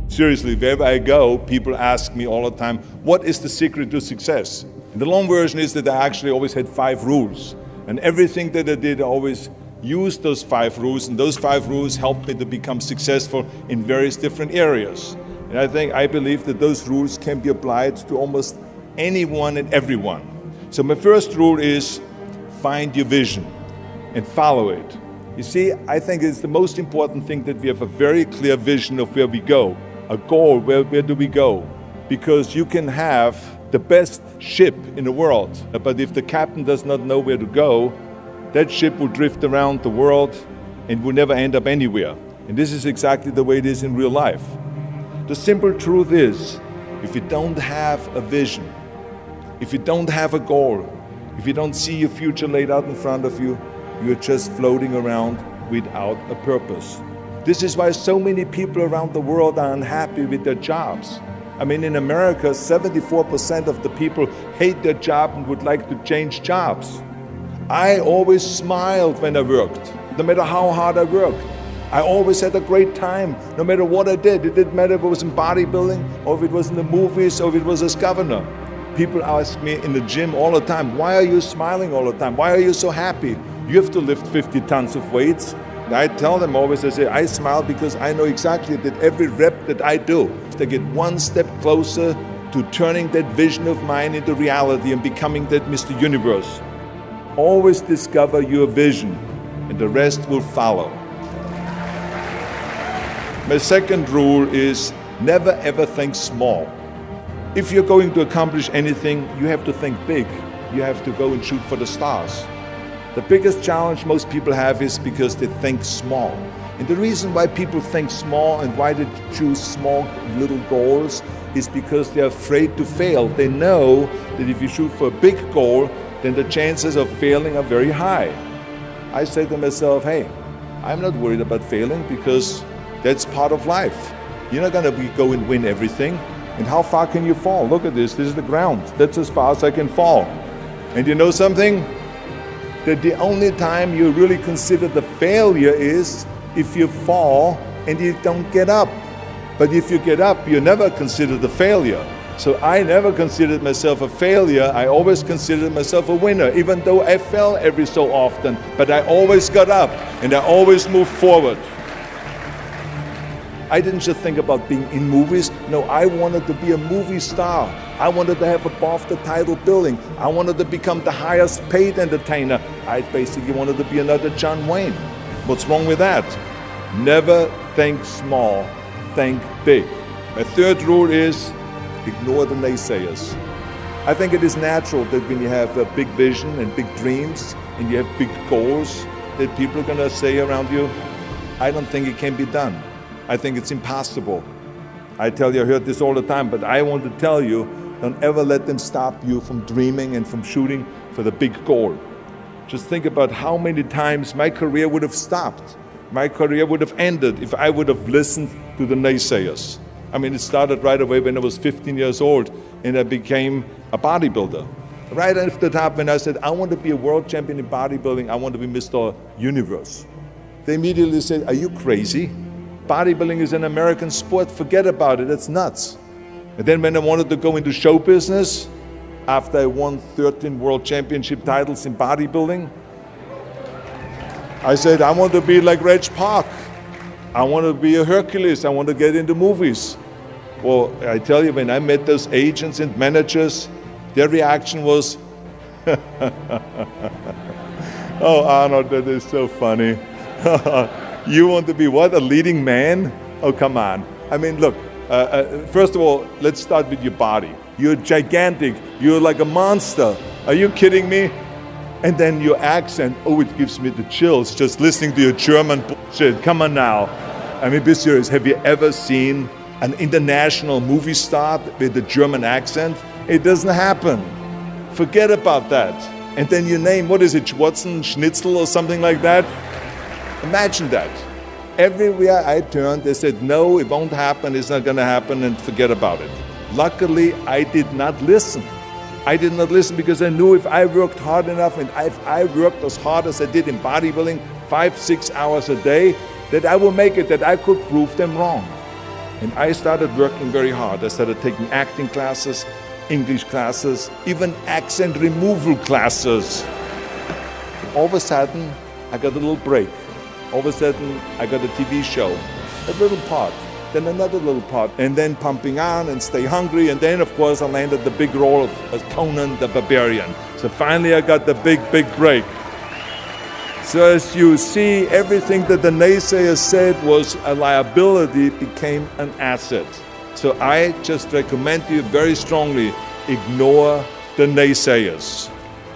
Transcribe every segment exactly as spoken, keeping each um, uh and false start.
Seriously, wherever I go, people ask me all the time, what is the secret to success? And the long version is that I actually always had five rules. And everything that I did, I always used those five rules. And those five rules helped me to become successful in various different areas. And I think, I believe that those rules can be applied to almost anyone and everyone. So my first rule is find your vision and follow it. You see, I think it's the most important thing that we have a very clear vision of where we go, a goal, where, where do we go? Because you can have the best ship in the world, but if the captain does not know where to go, that ship will drift around the world and will never end up anywhere. And this is exactly the way it is in real life. The simple truth is, if you don't have a vision, if you don't have a goal, if you don't see your future laid out in front of you, you're just floating around without a purpose. This is why so many people around the world are unhappy with their jobs. I mean, in America, seventy-four percent of the people hate their job and would like to change jobs. I always smiled when I worked, no matter how hard I worked. I always had a great time, no matter what I did. It didn't matter if it was in bodybuilding, or if it was in the movies, or if it was as governor. People ask me in the gym all the time, why are you smiling all the time? Why are you so happy? You have to lift fifty tons of weights. And I tell them always, I say, I smile because I know exactly that every rep that I do, if they get one step closer to turning that vision of mine into reality and becoming that Mister Universe. Always discover your vision, and the rest will follow. My second rule is never ever think small. If you're going to accomplish anything, you have to think big. You have to go and shoot for the stars. The biggest challenge most people have is because they think small. And the reason why people think small and why they choose small little goals is because they're afraid to fail. They know that if you shoot for a big goal, then the chances of failing are very high. I say to myself, hey, I'm not worried about failing because that's part of life. You're not gonna be, go and win everything. And how far can you fall? Look at this, this is the ground. That's as far as I can fall. And you know something? That the only time you really consider the failure is if you fall and you don't get up. But if you get up, you never consider the failure. So I never considered myself a failure. I always considered myself a winner, even though I fell every so often. But I always got up and I always moved forward. I didn't just think about being in movies. No, I wanted to be a movie star. I wanted to have a BAFTA title billing. I wanted to become the highest paid entertainer. I basically wanted to be another John Wayne. What's wrong with that? Never think small, think big. My third rule is ignore the naysayers. I think it is natural that when you have a big vision and big dreams and you have big goals, that people are going to say around you, I don't think it can be done. I think it's impossible. I tell you, I heard this all the time, but I want to tell you, don't ever let them stop you from dreaming and from shooting for the big goal. Just think about how many times my career would have stopped. My career would have ended if I would have listened to the naysayers. I mean, it started right away when I was fifteen years old and I became a bodybuilder. Right after that, when I said, I want to be a world champion in bodybuilding, I want to be Mister Universe. They immediately said, are you crazy? Bodybuilding is an American sport, forget about it, it's nuts. And then when I wanted to go into show business, after I won thirteen world championship titles in bodybuilding, I said, I want to be like Reg Park. I want to be a Hercules, I want to get into movies. Well, I tell you, when I met those agents and managers, their reaction was, oh, Arnold, that is so funny. You want to be what, a leading man? Oh, come on. I mean, look, uh, uh, first of all, let's start with your body. You're gigantic, you're like a monster. Are you kidding me? And then your accent, oh, it gives me the chills just listening to your German bullshit. Come on now. I mean, be serious, have you ever seen an international movie star with a German accent? It doesn't happen. Forget about that. And then your name, what is it, Schwarzen, Schnitzel or something like that? Imagine that. Everywhere I turned, they said, no, it won't happen, it's not gonna happen, and forget about it. Luckily, I did not listen. I did not listen because I knew if I worked hard enough and if I worked as hard as I did in bodybuilding, five, six hours a day, that I will make it, that I could prove them wrong. And I started working very hard. I started taking acting classes, English classes, even accent removal classes. All of a sudden, I got a little break. All of a sudden, I got a T V show, a little part, then another little part, and then Pumping On and Stay Hungry, and then, of course, I landed the big role of, of Conan the Barbarian. So finally, I got the big, big break. So as you see, everything that the naysayers said was a liability became an asset. So I just recommend you very strongly, ignore the naysayers.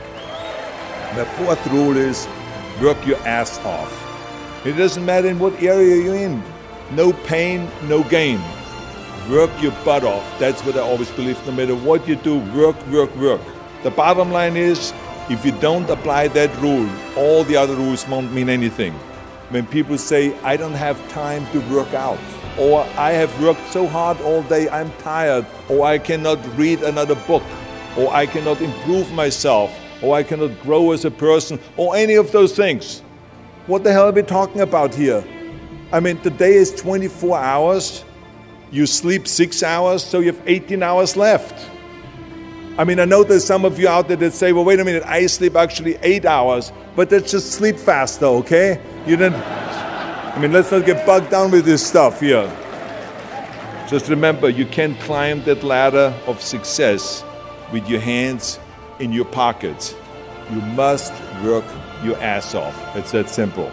The fourth rule is work your ass off. It doesn't matter in what area you're in. No pain, no gain. Work your butt off. That's what I always believe. No matter what you do, work, work, work. The bottom line is, if you don't apply that rule, all the other rules won't mean anything. When people say, I don't have time to work out, or I have worked so hard all day, I'm tired, or I cannot read another book, or I cannot improve myself, or I cannot grow as a person, or any of those things. What the hell are we talking about here? I mean, the day is twenty-four hours, you sleep six hours, so you have eighteen hours left. I mean, I know there's some of you out there that say, well, wait a minute, I sleep actually eight hours, but that's just sleep faster, okay? You didn't, I mean, let's not get bogged down with this stuff here. Just remember, you can't climb that ladder of success with your hands in your pockets. You must work your ass off. It's that simple.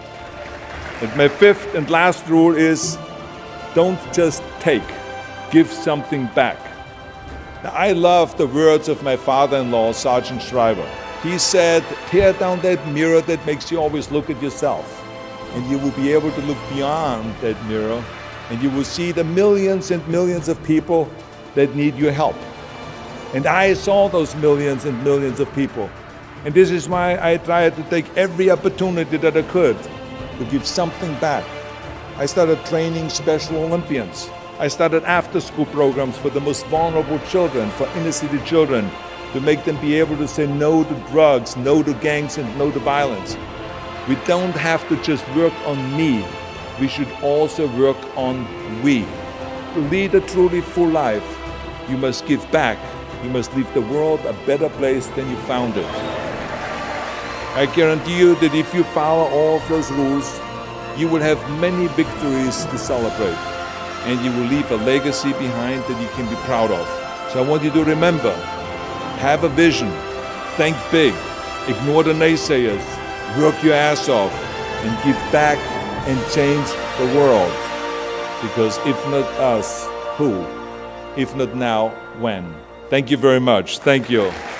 And my fifth and last rule is, don't just take, give something back. Now, I love the words of my father-in-law, Sergeant Shriver. He said, tear down that mirror that makes you always look at yourself. And you will be able to look beyond that mirror, and you will see the millions and millions of people that need your help. And I saw those millions and millions of people. And this is why I tried to take every opportunity that I could to give something back. I started training Special Olympians. I started after-school programs for the most vulnerable children, for inner-city children, to make them be able to say no to drugs, no to gangs, and no to violence. We don't have to just work on me. We should also work on we. To lead a truly full life, you must give back. You must leave the world a better place than you found it. I guarantee you that if you follow all of those rules, you will have many victories to celebrate. And you will leave a legacy behind that you can be proud of. So I want you to remember, have a vision, think big, ignore the naysayers, work your ass off, and give back and change the world. Because if not us, who? If not now, when? Thank you very much. Thank you.